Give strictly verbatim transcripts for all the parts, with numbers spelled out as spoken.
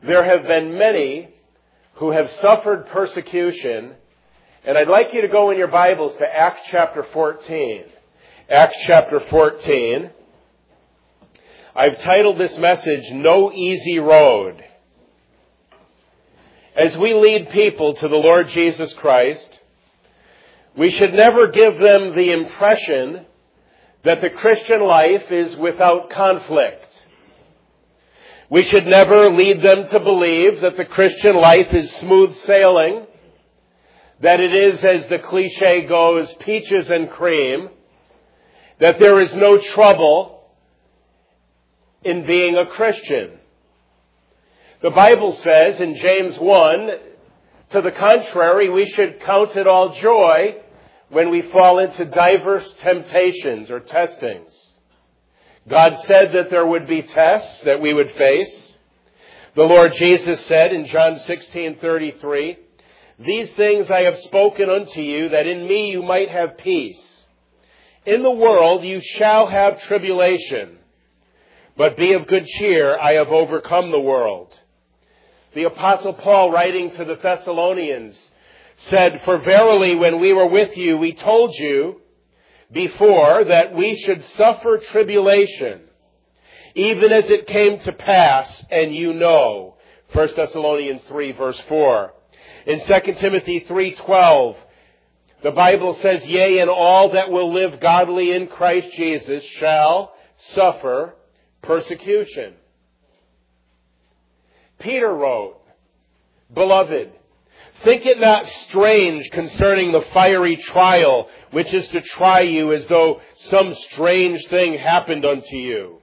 there have been many who have suffered persecution, and I'd like you to go in your Bibles to Acts chapter fourteen. Acts chapter fourteen. I've titled this message, No Easy Road. As we lead people to the Lord Jesus Christ, we should never give them the impression that the Christian life is without conflict. We should never lead them to believe that the Christian life is smooth sailing, that it is, as the cliche goes, peaches and cream, that there is no trouble in being a Christian. The Bible says in James one, to the contrary, we should count it all joy when we fall into diverse temptations or testings. God said that there would be tests that we would face. The Lord Jesus said in John sixteen thirty-three, these things I have spoken unto you, that in me you might have peace. In the world you shall have tribulation, but be of good cheer, I have overcome the world. The Apostle Paul, writing to the Thessalonians, said, for verily when we were with you, we told you before that we should suffer tribulation, even as it came to pass, and you know. First Thessalonians three, verse four. In Second Timothy three twelve, the Bible says, yea, and all that will live godly in Christ Jesus shall suffer persecution. Peter wrote, beloved, think it not strange concerning the fiery trial which is to try you, as though some strange thing happened unto you.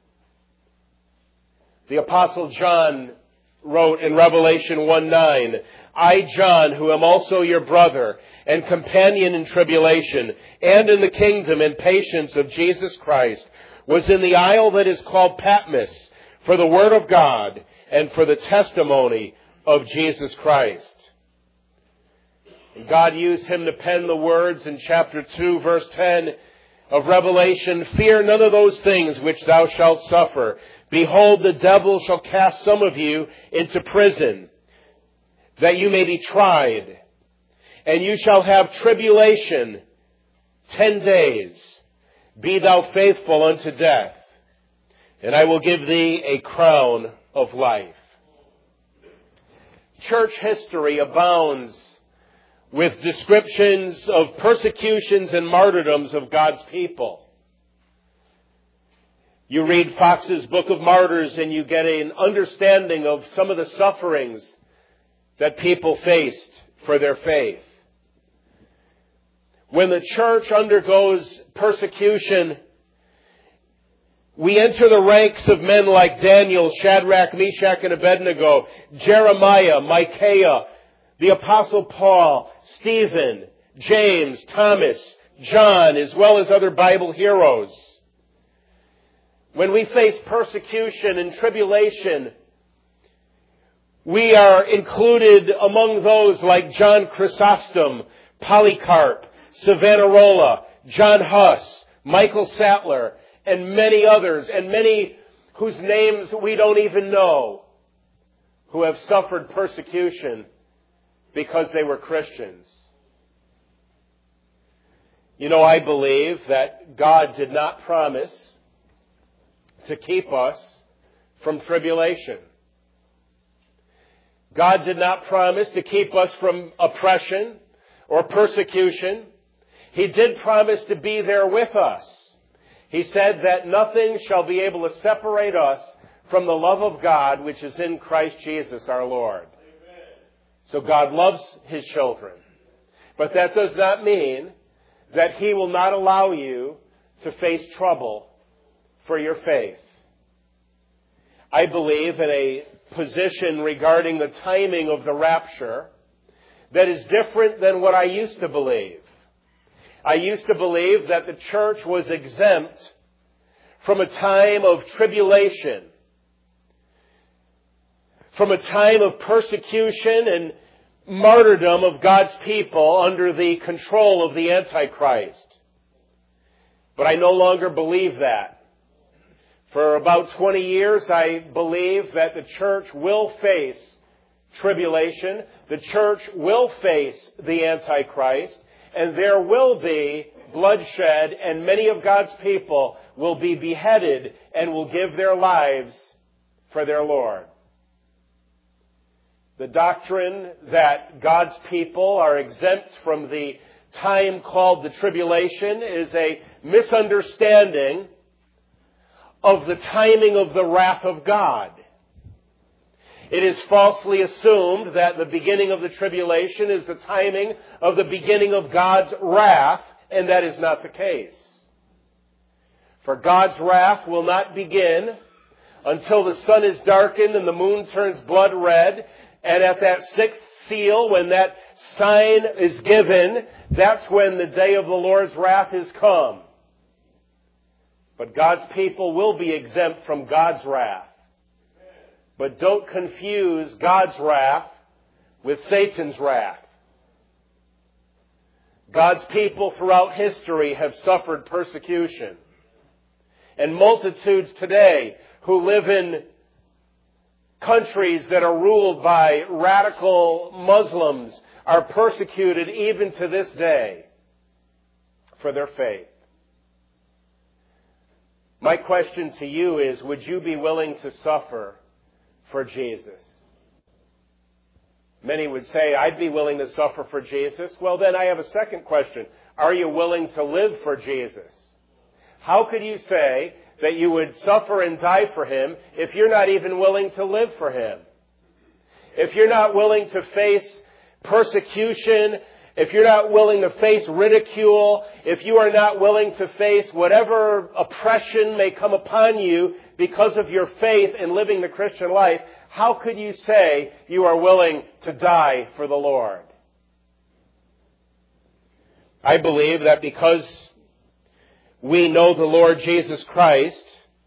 The Apostle John wrote in Revelation one nine, I, John, who am also your brother and companion in tribulation and in the kingdom and patience of Jesus Christ, was in the isle that is called Patmos for the word of God and for the testimony of Jesus Christ. And God used him to pen the words in chapter two, verse ten of Revelation, fear none of those things which thou shalt suffer. Behold, the devil shall cast some of you into prison, that you may be tried. And you shall have tribulation ten days. Be thou faithful unto death, and I will give thee a crown of life. Church history abounds with descriptions of persecutions and martyrdoms of God's people. You read Fox's Book of Martyrs and you get an understanding of some of the sufferings that people faced for their faith. When the church undergoes persecution, we enter the ranks of men like Daniel, Shadrach, Meshach, and Abednego, Jeremiah, Micaiah, the Apostle Paul, Stephen, James, Thomas, John, as well as other Bible heroes. When we face persecution and tribulation, we are included among those like John Chrysostom, Polycarp, Savonarola, John Huss, Michael Sattler, and many others, and many whose names we don't even know, who have suffered persecution because they were Christians. You know, I believe that God did not promise to keep us from tribulation. God did not promise to keep us from oppression or persecution. He did promise to be there with us. He said that nothing shall be able to separate us from the love of God which is in Christ Jesus our Lord. Amen. So God loves His children. But that does not mean that He will not allow you to face trouble for your faith. I believe in a position regarding the timing of the rapture that is different than what I used to believe. I used to believe that the church was exempt from a time of tribulation, from a time of persecution and martyrdom of God's people under the control of the Antichrist. But I no longer believe that. For about twenty years, I believe that the church will face tribulation. The church will face the Antichrist. And there will be bloodshed, and many of God's people will be beheaded and will give their lives for their Lord. The doctrine that God's people are exempt from the time called the tribulation is a misunderstanding of the timing of the wrath of God. It is falsely assumed that the beginning of the tribulation is the timing of the beginning of God's wrath, and that is not the case. For God's wrath will not begin until the sun is darkened and the moon turns blood red, and at that sixth seal, when that sign is given, that's when the day of the Lord's wrath is come. But God's people will be exempt from God's wrath. But don't confuse God's wrath with Satan's wrath. God's people throughout history have suffered persecution. And multitudes today who live in countries that are ruled by radical Muslims are persecuted even to this day for their faith. My question to you is, would you be willing to suffer for Jesus? Many would say, I'd be willing to suffer for Jesus. Well, then I have a second question. Are you willing to live for Jesus? How could you say that you would suffer and die for Him if you're not even willing to live for Him? If you're not willing to face persecution, if you're not willing to face ridicule, if you are not willing to face whatever oppression may come upon you because of your faith in living the Christian life, how could you say you are willing to die for the Lord? I believe that because we know the Lord Jesus Christ,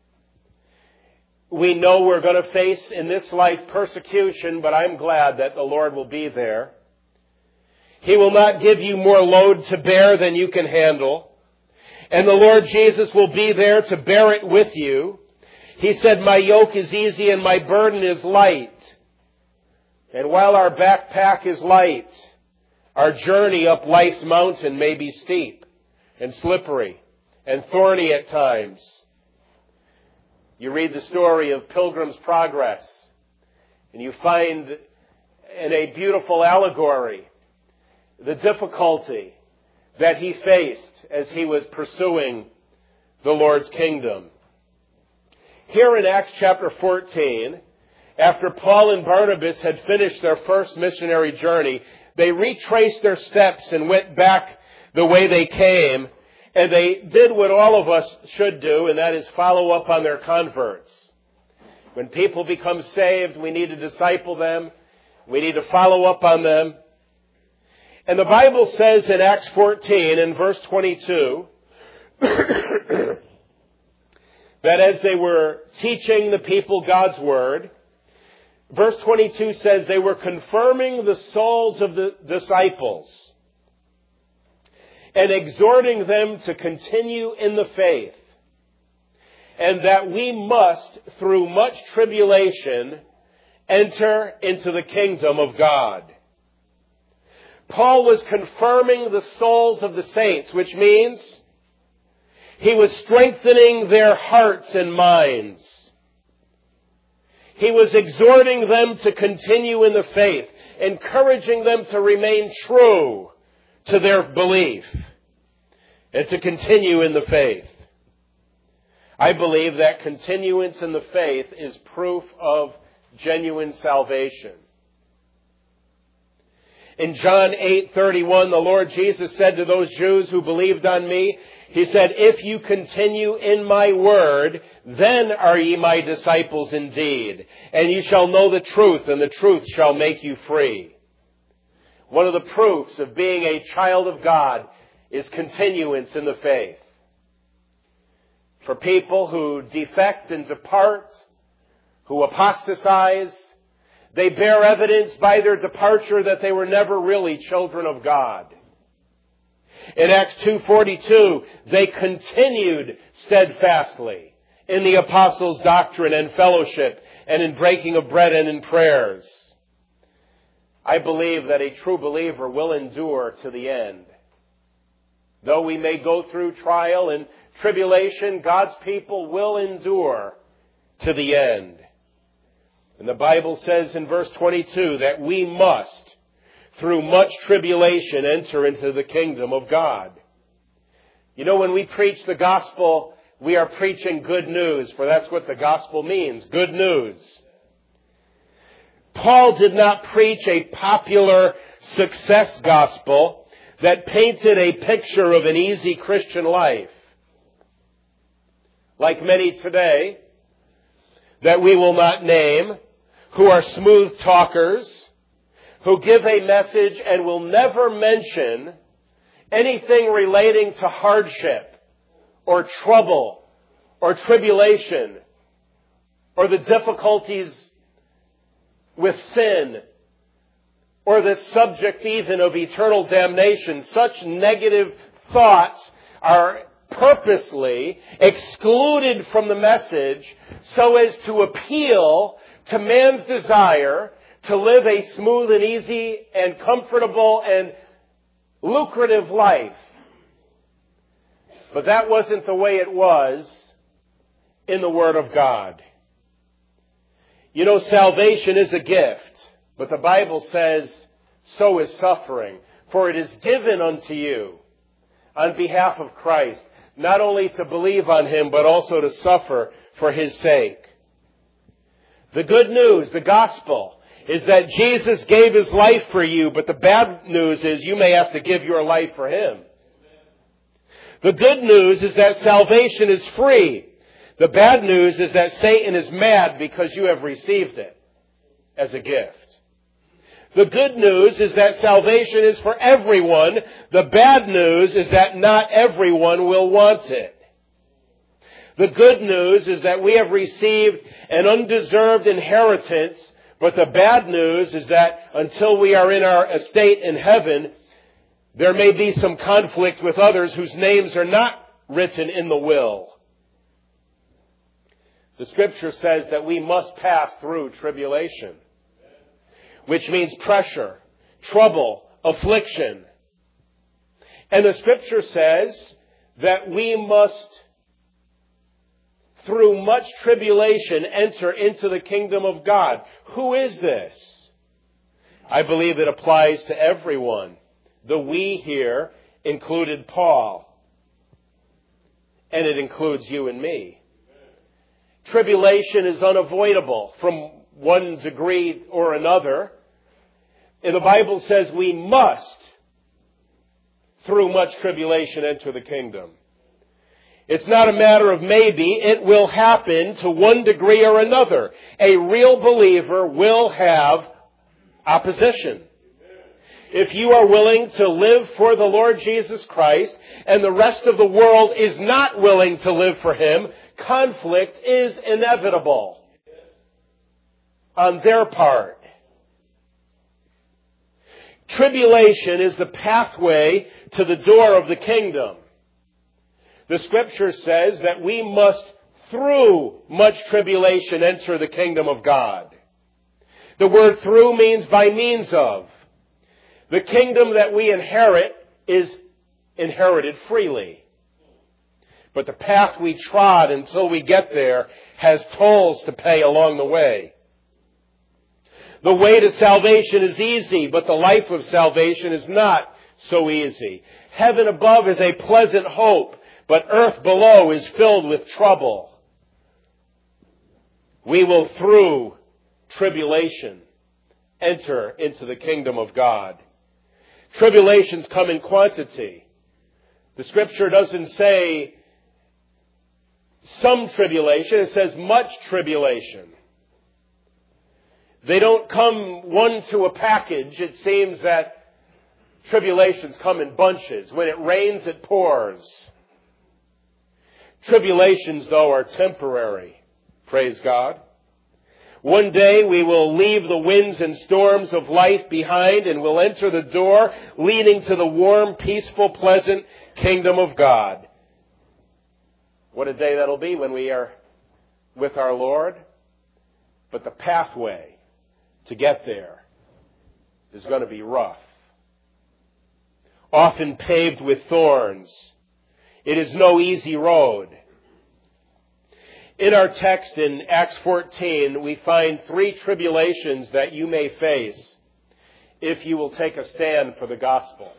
we know we're going to face in this life persecution, but I'm glad that the Lord will be there. He will not give you more load to bear than you can handle. And the Lord Jesus will be there to bear it with you. He said, my yoke is easy and my burden is light. And while our backpack is light, our journey up life's mountain may be steep and slippery and thorny at times. You read the story of Pilgrim's Progress, and you find in a beautiful allegory the difficulty that he faced as he was pursuing the Lord's kingdom. Here in Acts chapter fourteen, after Paul and Barnabas had finished their first missionary journey, they retraced their steps and went back the way they came, and they did what all of us should do, and that is follow up on their converts. When people become saved, we need to disciple them. We need to follow up on them. And the Bible says in Acts fourteen, in verse twenty-two, that as they were teaching the people God's word, verse twenty-two says they were confirming the souls of the disciples and exhorting them to continue in the faith, and that we must, through much tribulation, enter into the kingdom of God. Paul was confirming the souls of the saints, which means he was strengthening their hearts and minds. He was exhorting them to continue in the faith, encouraging them to remain true to their belief and to continue in the faith. I believe that continuance in the faith is proof of genuine salvation. In John eight thirty-one, the Lord Jesus said to those Jews who believed on me, He said, if you continue in my word, then are ye my disciples indeed, and ye shall know the truth, and the truth shall make you free. One of the proofs of being a child of God is continuance in the faith. For people who defect and depart, who apostatize, they bear evidence by their departure that they were never really children of God. In Acts two forty-two, they continued steadfastly in the apostles' doctrine and fellowship, and in breaking of bread and in prayers. I believe that a true believer will endure to the end. Though we may go through trial and tribulation, God's people will endure to the end. And the Bible says in verse twenty-two that we must, through much tribulation, enter into the kingdom of God. You know, when we preach the gospel, we are preaching good news, for that's what the gospel means, good news. Paul did not preach a popular success gospel that painted a picture of an easy Christian life. Like many today, that we will not name, who are smooth talkers, who give a message and will never mention anything relating to hardship or trouble or tribulation or the difficulties with sin or the subject even of eternal damnation. Such negative thoughts are purposely excluded from the message so as to appeal to man's desire to live a smooth and easy and comfortable and lucrative life. But that wasn't the way it was in the Word of God. You know, salvation is a gift, but the Bible says, so is suffering. For it is given unto you on behalf of Christ, not only to believe on Him, but also to suffer for His sake. The good news, the gospel, is that Jesus gave His life for you, but the bad news is you may have to give your life for Him. The good news is that salvation is free. The bad news is that Satan is mad because you have received it as a gift. The good news is that salvation is for everyone. The bad news is that not everyone will want it. The good news is that we have received an undeserved inheritance, but the bad news is that until we are in our estate in heaven, there may be some conflict with others whose names are not written in the will. The Scripture says that we must pass through tribulation, which means pressure, trouble, affliction. And the Scripture says that we must, through much tribulation, enter into the kingdom of God. Who is this? I believe it applies to everyone. The we here included Paul. And it includes you and me. Tribulation is unavoidable from one degree or another. And the Bible says we must, through much tribulation, enter the kingdom. It's not a matter of maybe. It will happen to one degree or another. A real believer will have opposition. If you are willing to live for the Lord Jesus Christ and the rest of the world is not willing to live for Him, conflict is inevitable on their part. Tribulation is the pathway to the door of the kingdom. The Scripture says that we must, through much tribulation, enter the kingdom of God. The word through means by means of. The kingdom that we inherit is inherited freely. But the path we trod until we get there has tolls to pay along the way. The way to salvation is easy, but the life of salvation is not so easy. Heaven above is a pleasant hope, but earth below is filled with trouble. We will, through tribulation, enter into the kingdom of God. Tribulations come in quantity. The Scripture doesn't say some tribulation, it says much tribulation. They don't come one to a package. It seems that tribulations come in bunches. When it rains, it pours. Tribulations, though, are temporary. Praise God. One day we will leave the winds and storms of life behind and will enter the door leading to the warm, peaceful, pleasant kingdom of God. What a day that'll be when we are with our Lord, but the pathway to get there is going to be rough. Often paved with thorns. It is no easy road. In our text in Acts fourteen, we find three tribulations that you may face if you will take a stand for the gospel.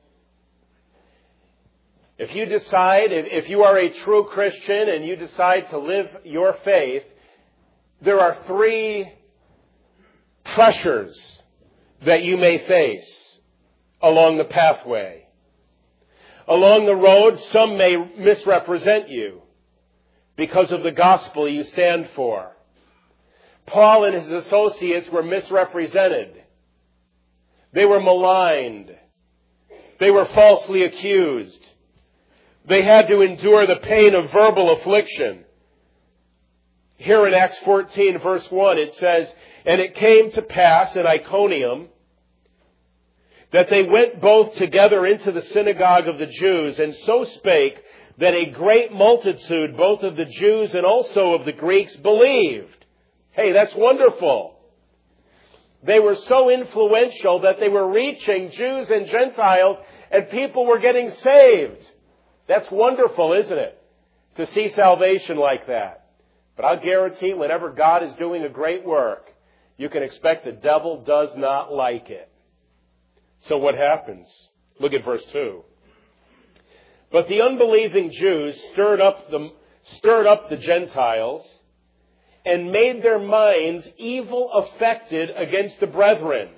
If you decide, if you are a true Christian and you decide to live your faith, there are three pressures that you may face along the pathway. Along the road, some may misrepresent you because of the gospel you stand for. Paul and his associates were misrepresented. They were maligned. They were falsely accused. They had to endure the pain of verbal affliction. Here in Acts fourteen, verse one, it says, "And it came to pass in Iconium that they went both together into the synagogue of the Jews, and so spake that a great multitude, both of the Jews and also of the Greeks, believed." Hey, that's wonderful. They were so influential that they were reaching Jews and Gentiles, and people were getting saved. That's wonderful, isn't it? To see salvation like that. But I'll guarantee whenever God is doing a great work, you can expect the devil does not like it. So what happens? Look at verse two. "But the unbelieving Jews stirred up the, stirred up the Gentiles and made their minds evil affected against the brethren."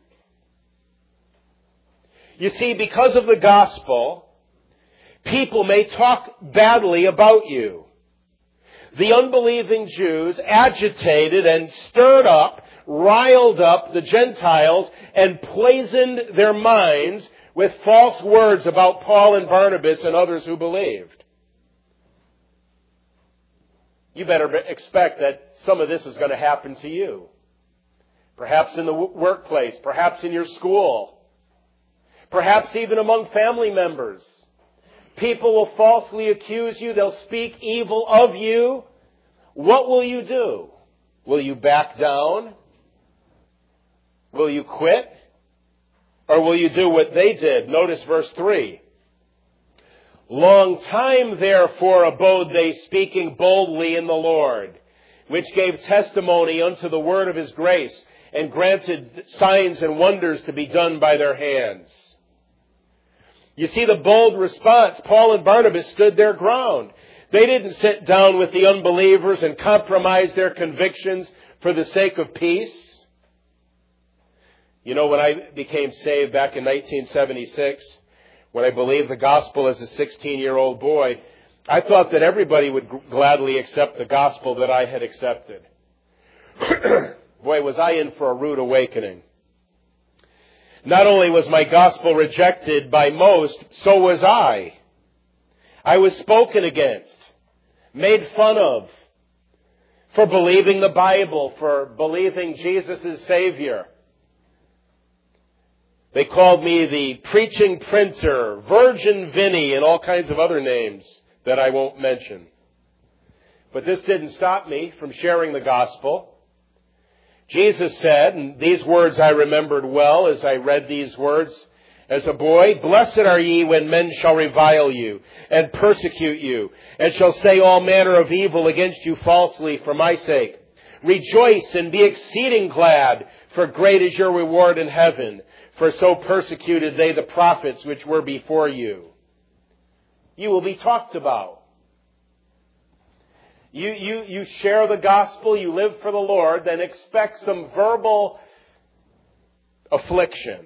You see, because of the gospel, people may talk badly about you. The unbelieving Jews agitated and stirred up, riled up the Gentiles, and poisoned their minds with false words about Paul and Barnabas and others who believed. You better expect that some of this is going to happen to you. Perhaps in the workplace, perhaps in your school, perhaps even among family members. People will falsely accuse you. They'll speak evil of you. What will you do? Will you back down? Will you quit? Or will you do what they did? Notice verse three. "Long time therefore abode they, speaking boldly in the Lord, which gave testimony unto the word of his grace, and granted signs and wonders to be done by their hands." You see the bold response. Paul and Barnabas stood their ground. They didn't sit down with the unbelievers and compromise their convictions for the sake of peace. You know, when I became saved back in nineteen seventy-six, when I believed the gospel as a sixteen-year-old boy, I thought that everybody would g- gladly accept the gospel that I had accepted. Boy, was I in for a rude awakening. Not only was my gospel rejected by most, so was I. I was spoken against, made fun of, for believing the Bible, for believing Jesus is Savior. They called me the preaching printer, Virgin Vinny, and all kinds of other names that I won't mention. But this didn't stop me from sharing the gospel. Jesus said, and these words I remembered well as I read these words as a boy, "Blessed are ye when men shall revile you and persecute you, and shall say all manner of evil against you falsely for my sake. Rejoice and be exceeding glad, for great is your reward in heaven. For so persecuted they the prophets which were before you." You will be talked about. You, you, you share the gospel, you live for the Lord, then expect some verbal affliction.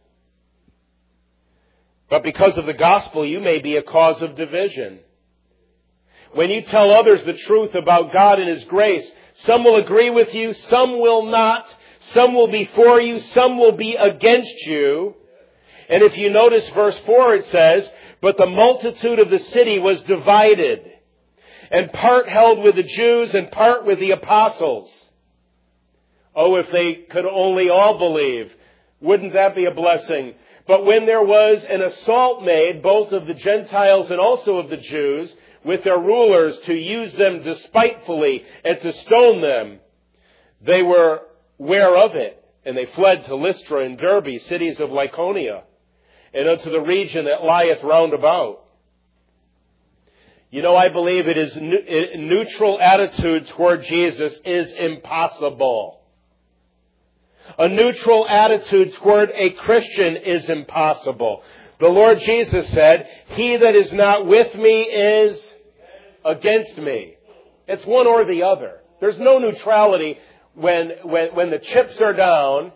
But because of the gospel, you may be a cause of division. When you tell others the truth about God and His grace, some will agree with you, some will not. Some will be for you, some will be against you. And if you notice verse four, it says, "But the multitude of the city was divided, and part held with the Jews and part with the apostles." Oh, if they could only all believe. Wouldn't that be a blessing? But when there was an assault made, both of the Gentiles and also of the Jews, with their rulers to use them despitefully and to stone them, they were ware of it, and they fled to Lystra and Derbe, cities of Lycaonia, and unto the region that lieth round about. You know, I believe it is a neutral attitude toward Jesus is impossible. A neutral attitude toward a Christian is impossible. The Lord Jesus said, "He that is not with me is against me." It's one or the other. There's no neutrality when, when, when the chips are down.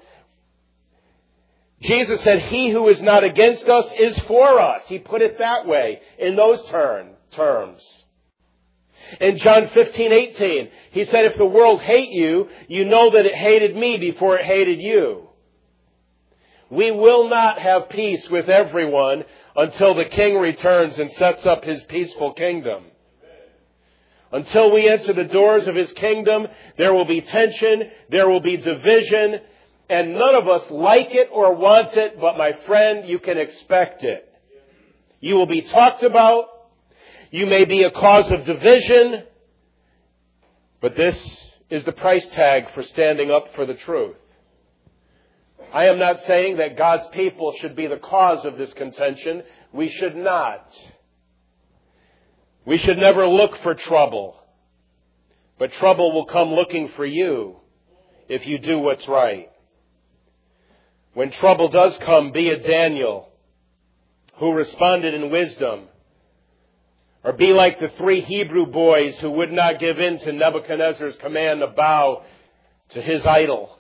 Jesus said, "He who is not against us is for us." He put it that way, in those terms. terms. In John fifteen eighteen, he said, "If the world hate you, you know that it hated me before it hated you." We will not have peace with everyone until the King returns and sets up his peaceful kingdom. Until we enter the doors of his kingdom, there will be tension, there will be division, and none of us like it or want it, but my friend, you can expect it. You will be talked about. You may be a cause of division, but this is the price tag for standing up for the truth. I am not saying that God's people should be the cause of this contention. We should not. We should never look for trouble, but trouble will come looking for you if you do what's right. When trouble does come, be a Daniel who responded in wisdom. Or be like the three Hebrew boys who would not give in to Nebuchadnezzar's command to bow to his idol.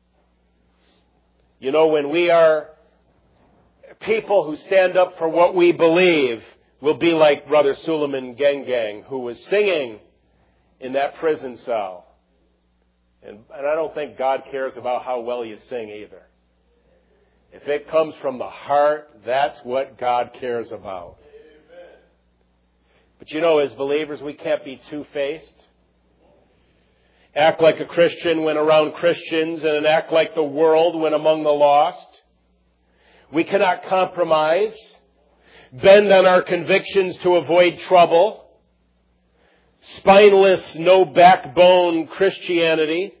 You know, when we are people who stand up for what we believe, we'll be like Brother Suleiman Gengeng, who was singing in that prison cell. And, and I don't think God cares about how well you sing either. If it comes from the heart, that's what God cares about. But you know, as believers, we can't be two-faced. Act like a Christian when around Christians and act like the world when among the lost. We cannot compromise, bend on our convictions to avoid trouble. Spineless, no backbone Christianity.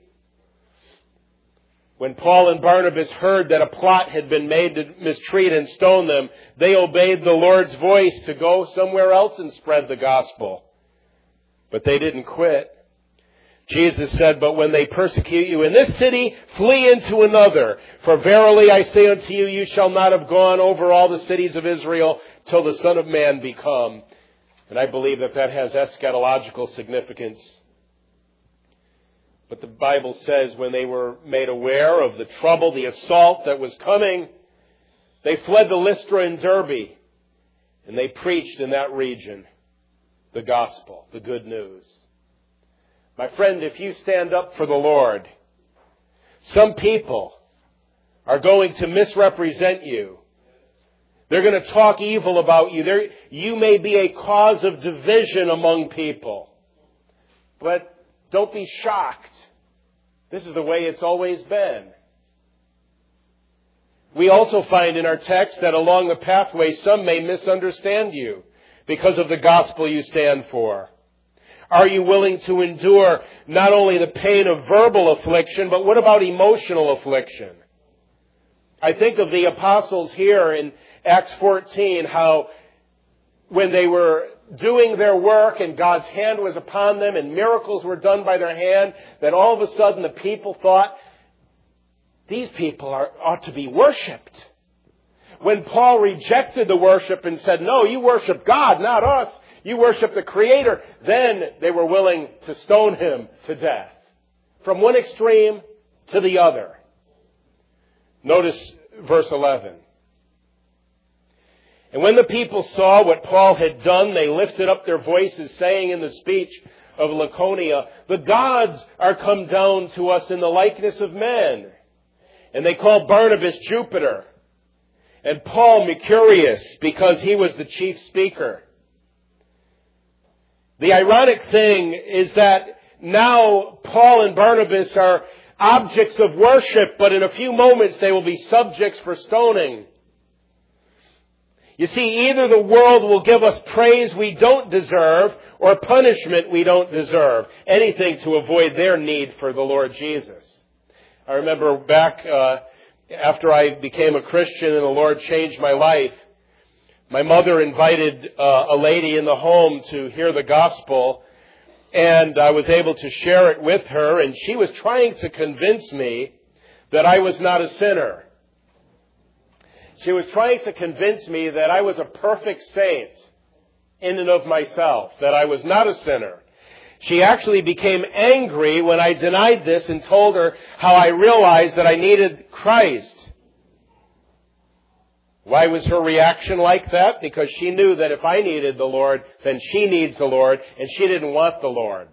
When Paul and Barnabas heard that a plot had been made to mistreat and stone them, they obeyed the Lord's voice to go somewhere else and spread the gospel. But they didn't quit. Jesus said, "But when they persecute you in this city, flee into another. For verily I say unto you, you shall not have gone over all the cities of Israel till the Son of Man be come." And I believe that that has eschatological significance. But the Bible says when they were made aware of the trouble, the assault that was coming, they fled to Lystra and Derbe, and they preached in that region the gospel, the good news. My friend, if you stand up for the Lord, some people are going to misrepresent you. They're going to talk evil about you. They're, you may be a cause of division among people. But don't be shocked. This is the way it's always been. We also find in our text that along the pathway some may misunderstand you because of the gospel you stand for. Are you willing to endure not only the pain of verbal affliction, but what about emotional affliction? I think of the apostles here in Acts fourteen, how when they were doing their work and God's hand was upon them and miracles were done by their hand, that all of a sudden the people thought, these people are, ought to be worshipped. When Paul rejected the worship and said, no, you worship God, not us. You worship the Creator. Then they were willing to stone him to death. From one extreme to the other. Notice verse eleven. And when the people saw what Paul had done, they lifted up their voices, saying in the speech of Lycaonia, the gods are come down to us in the likeness of men. And they called Barnabas Jupiter, and Paul Mercurius, because he was the chief speaker. The ironic thing is that now Paul and Barnabas are objects of worship, but in a few moments they will be subjects for stoning. You see, either the world will give us praise we don't deserve or punishment we don't deserve. Anything to avoid their need for the Lord Jesus. I remember back uh, after I became a Christian and the Lord changed my life, my mother invited uh, a lady in the home to hear the gospel, and I was able to share it with her, and she was trying to convince me that I was not a sinner. She was trying to convince me that I was a perfect saint in and of myself, that I was not a sinner. She actually became angry when I denied this and told her how I realized that I needed Christ. Why was her reaction like that? Because she knew that if I needed the Lord, then she needs the Lord, and she didn't want the Lord.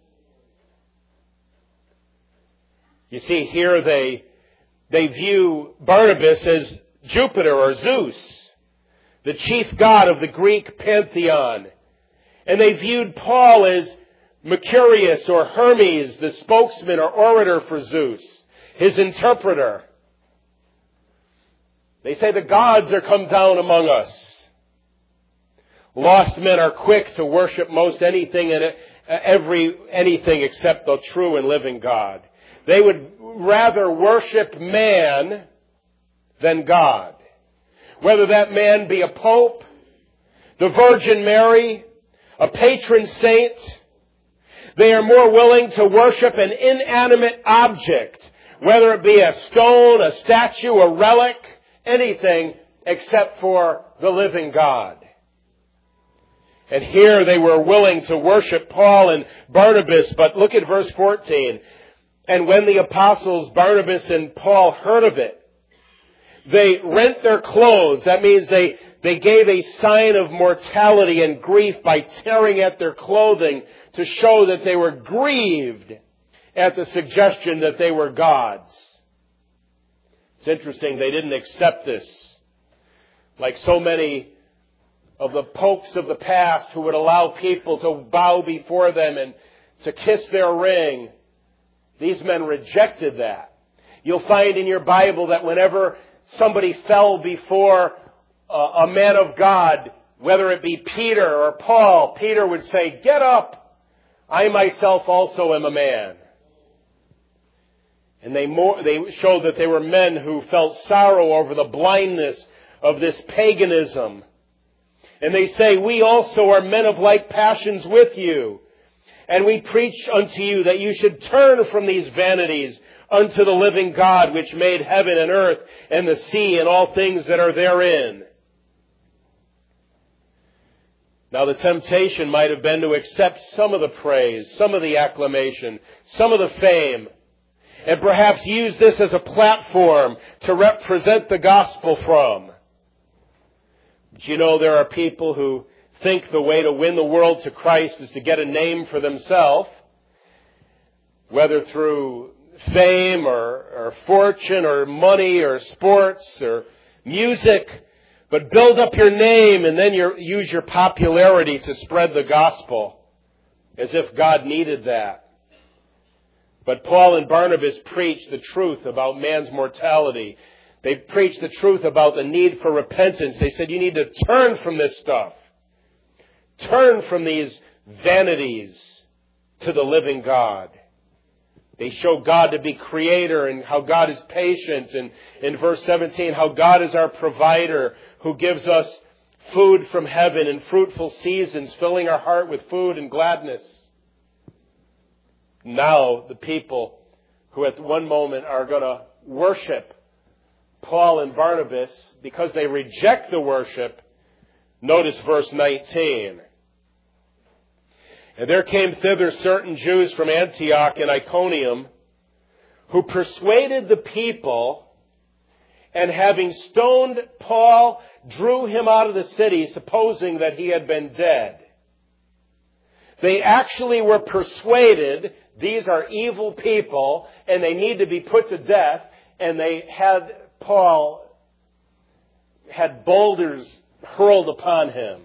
You see, here they, they view Barnabas as Jupiter or Zeus, the chief god of the Greek pantheon. And they viewed Paul as Mercurius or Hermes, the spokesman or orator for Zeus, his interpreter. They say the gods are come down among us. Lost men are quick to worship most anything and every anything except the true and living God. They would rather worship man than God. Whether that man be a pope, the Virgin Mary, a patron saint, they are more willing to worship an inanimate object, whether it be a stone, a statue, a relic, anything except for the living God. And here they were willing to worship Paul and Barnabas, but look at verse fourteen. And when the apostles Barnabas and Paul heard of it, they rent their clothes. That means they, they gave a sign of mortality and grief by tearing at their clothing to show that they were grieved at the suggestion that they were gods. It's interesting, they didn't accept this. Like so many of the popes of the past who would allow people to bow before them and to kiss their ring. These men rejected that. You'll find in your Bible that whenever somebody fell before a, a man of God, whether it be Peter or Paul, Peter would say, "Get up, I myself also am a man." And they more, they showed that they were men who felt sorrow over the blindness of this paganism. And they say, "We also are men of like passions with you. And we preach unto you that you should turn from these vanities unto the living God, which made heaven and earth and the sea and all things that are therein." Now the temptation might have been to accept some of the praise, some of the acclamation, some of the fame, and perhaps use this as a platform to represent the gospel from. But you know, there are people who think the way to win the world to Christ is to get a name for themselves, whether through fame or, or fortune or money or sports or music, but build up your name and then your, use your popularity to spread the gospel as if God needed that. But Paul and Barnabas preached the truth about man's mortality. They preached the truth about the need for repentance. They said you need to turn from this stuff. Turn from these vanities to the living God. They show God to be creator and how God is patient. And in verse seventeen, how God is our provider who gives us food from heaven and fruitful seasons, filling our heart with food and gladness. Now the people who at one moment are going to worship Paul and Barnabas, because they reject the worship, notice verse nineteen. And there came thither certain Jews from Antioch and Iconium, who persuaded the people, and having stoned Paul, drew him out of the city, supposing that he had been dead. They actually were persuaded these are evil people and they need to be put to death, and they had Paul, had boulders hurled upon him.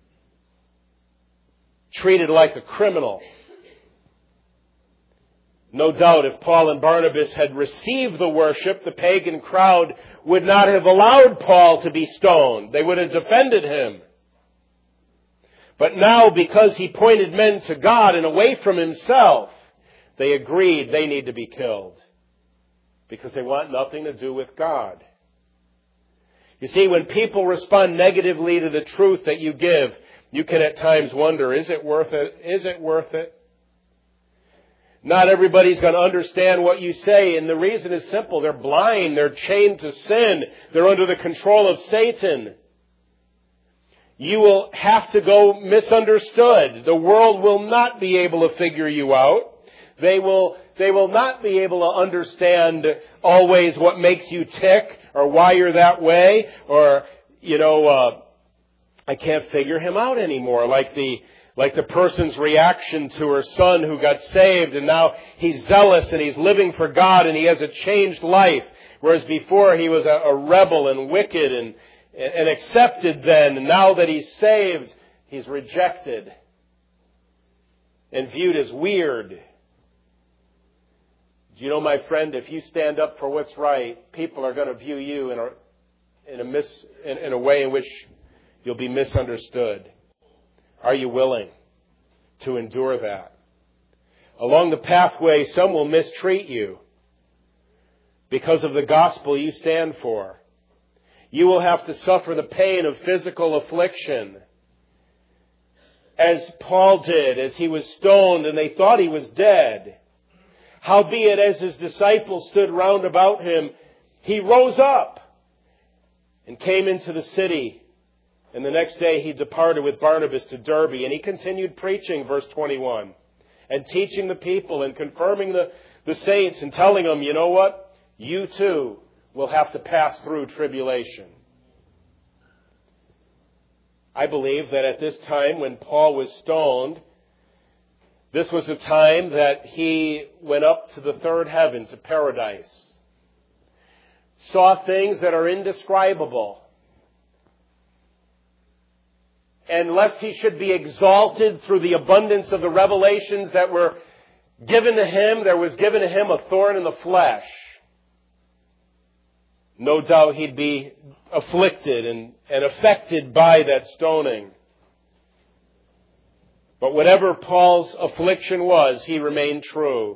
Treated like a criminal. No doubt if Paul and Barnabas had received the worship, the pagan crowd would not have allowed Paul to be stoned. They would have defended him. But now, because he pointed men to God and away from himself, they agreed they need to be killed because they want nothing to do with God. You see, when people respond negatively to the truth that you give, you can at times wonder, is it worth it? Is it worth it? Not everybody's going to understand what you say, and the reason is simple. They're blind. They're chained to sin. They're under the control of Satan. You will have to go misunderstood. The world will not be able to figure you out. They will, they will not be able to understand always what makes you tick or why you're that way or, you know, uh, I can't figure him out anymore. Like the, like the person's reaction to her son who got saved and now he's zealous and he's living for God and he has a changed life. Whereas before he was a, a rebel and wicked and And accepted then, and now that he's saved, he's rejected and viewed as weird. Do you know, my friend, if you stand up for what's right, people are going to view you in a in a mis in, in a way in which you'll be misunderstood. Are you willing to endure that? Along the pathway, some will mistreat you because of the gospel you stand for. You will have to suffer the pain of physical affliction, as Paul did, as he was stoned and they thought he was dead. Howbeit, as his disciples stood round about him, he rose up and came into the city. And the next day he departed with Barnabas to Derbe, and he continued preaching, verse twenty-one, and teaching the people and confirming the, the saints and telling them, you know what? You too will have to pass through tribulation. I believe that at this time when Paul was stoned, this was a time that he went up to the third heaven, to paradise, saw things that are indescribable. And lest he should be exalted through the abundance of the revelations that were given to him, there was given to him a thorn in the flesh. No doubt he'd be afflicted and, and affected by that stoning. But whatever Paul's affliction was, he remained true.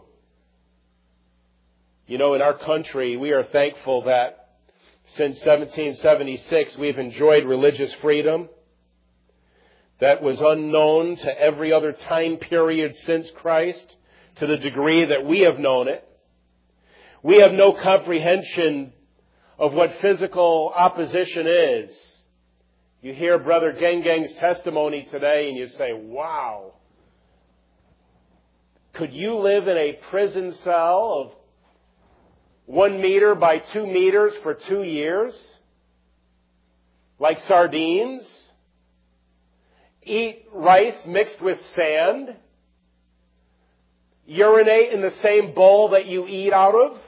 You know, in our country, we are thankful that since seventeen seventy-six, we've enjoyed religious freedom that was unknown to every other time period since Christ, to the degree that we have known it. We have no comprehension of what physical opposition is. You hear Brother Gengeng's testimony today and you say, wow, could you live in a prison cell of one meter by two meters for two years? Like sardines? Eat rice mixed with sand? Urinate in the same bowl that you eat out of?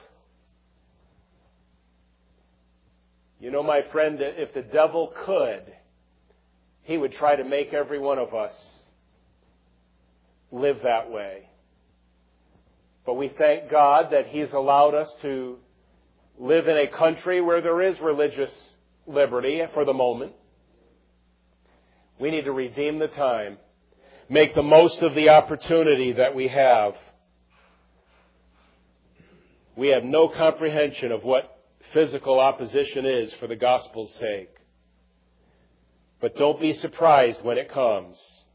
You know, my friend, if the devil could, he would try to make every one of us live that way. But we thank God that He's allowed us to live in a country where there is religious liberty for the moment. We need to redeem the time, make the most of the opportunity that we have. We have no comprehension of what physical opposition is for the gospel's sake. But don't be surprised when it comes.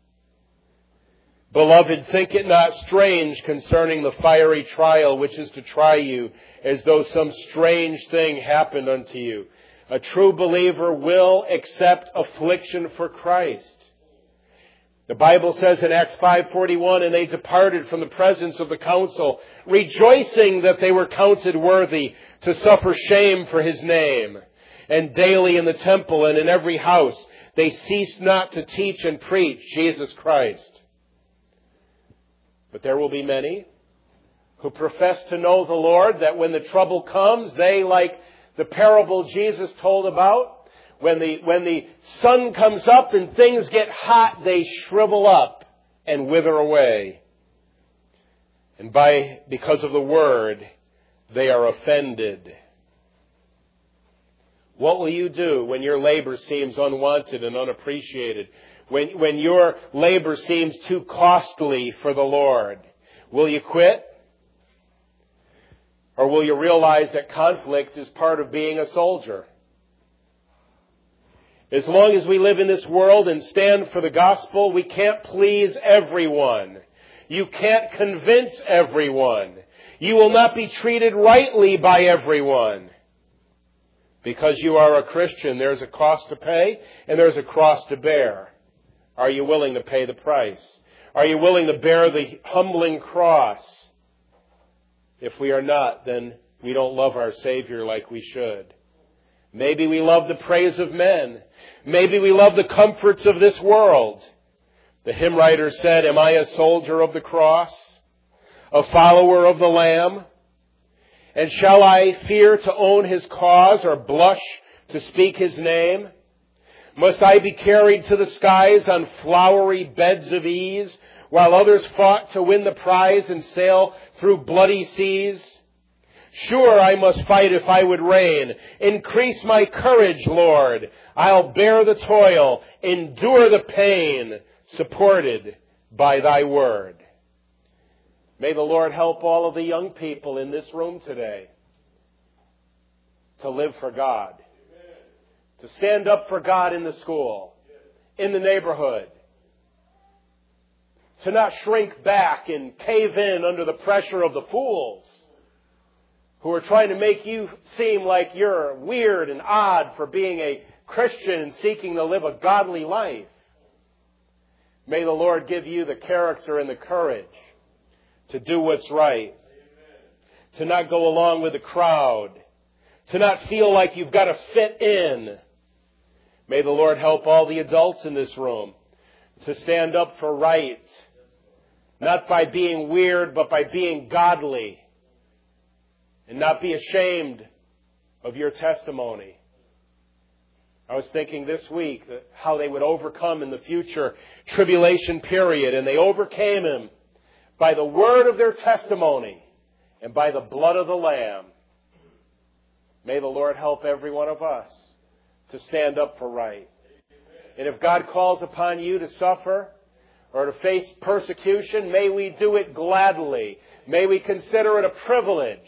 Beloved, think it not strange concerning the fiery trial which is to try you, as though some strange thing happened unto you. A true believer will accept affliction for Christ. The Bible says in Acts five forty-one, and they departed from the presence of the council, rejoicing that they were counted worthy to suffer shame for His name. And daily in the temple and in every house they ceased not to teach and preach Jesus Christ. But there will be many who profess to know the Lord, that when the trouble comes, they, like the parable Jesus told about, when the, when the sun comes up and things get hot, they shrivel up and wither away. And by because of the word, they are offended. What will you do when your labor seems unwanted and unappreciated? When, when your labor seems too costly for the Lord? Will you quit? Or will you realize that conflict is part of being a soldier? As long as we live in this world and stand for the gospel, we can't please everyone. You can't convince everyone. You will not be treated rightly by everyone. Because you are a Christian, there's a cost to pay and there's a cross to bear. Are you willing to pay the price? Are you willing to bear the humbling cross? If we are not, then we don't love our Savior like we should. Maybe we love the praise of men. Maybe we love the comforts of this world. The hymn writer said, "Am I a soldier of the cross, a follower of the Lamb? And shall I fear to own His cause or blush to speak His name? Must I be carried to the skies on flowery beds of ease, while others fought to win the prize and sail through bloody seas? Sure, I must fight if I would reign. Increase my courage, Lord. I'll bear the toil, endure the pain, supported by Thy word." May the Lord help all of the young people in this room today to live for God, to stand up for God in the school, in the neighborhood, to not shrink back and cave in under the pressure of the fools who are trying to make you seem like you're weird and odd for being a Christian and seeking to live a godly life. May the Lord give you the character and the courage to do what's right, to not go along with the crowd, to not feel like you've got to fit in. May the Lord help all the adults in this room to stand up for right, not by being weird, but by being godly, and not be ashamed of your testimony. I was thinking this week that how they would overcome in the future tribulation period, and they overcame him by the word of their testimony and by the blood of the Lamb. May the Lord help every one of us to stand up for right. And if God calls upon you to suffer or to face persecution, may we do it gladly. May we consider it a privilege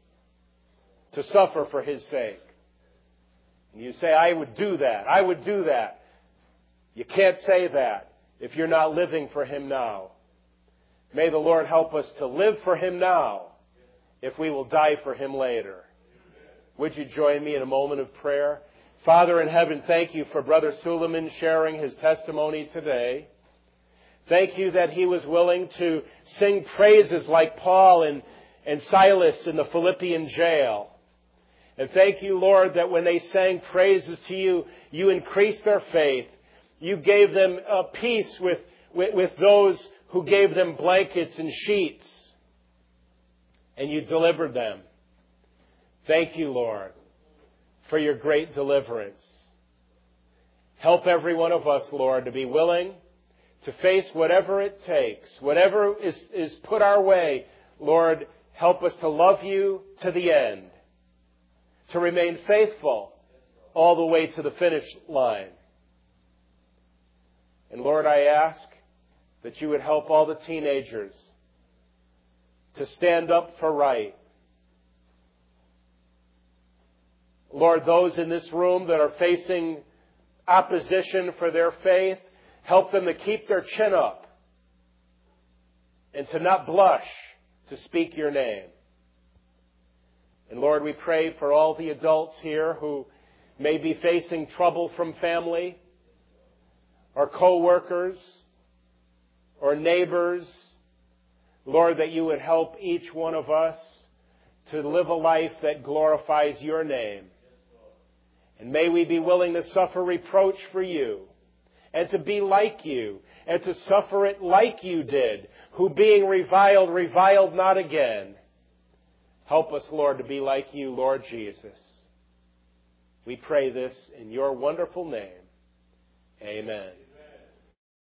to suffer for His sake. And you say, I would do that. I would do that. You can't say that if you're not living for Him now. May the Lord help us to live for Him now if we will die for Him later. Would you join me in a moment of prayer? Father in heaven, thank you for Brother Suleiman sharing his testimony today. Thank you that he was willing to sing praises like Paul and, and Silas in the Philippian jail. And thank you, Lord, that when they sang praises to you, you increased their faith. You gave them a peace with, with, with those who gave them blankets and sheets. And you delivered them. Thank you, Lord, for your great deliverance. Help every one of us, Lord, to be willing to face whatever it takes, whatever is, is put our way. Lord, help us to love you to the end, to remain faithful all the way to the finish line. And Lord, I ask that you would help all the teenagers to stand up for right. Lord, those in this room that are facing opposition for their faith, help them to keep their chin up and to not blush to speak your name. And Lord, we pray for all the adults here who may be facing trouble from family or co-workers or neighbors. Lord, that you would help each one of us to live a life that glorifies your name. And may we be willing to suffer reproach for you and to be like you and to suffer it like you did, who being reviled, reviled not again. Help us, Lord, to be like you, Lord Jesus. We pray this in your wonderful name. Amen.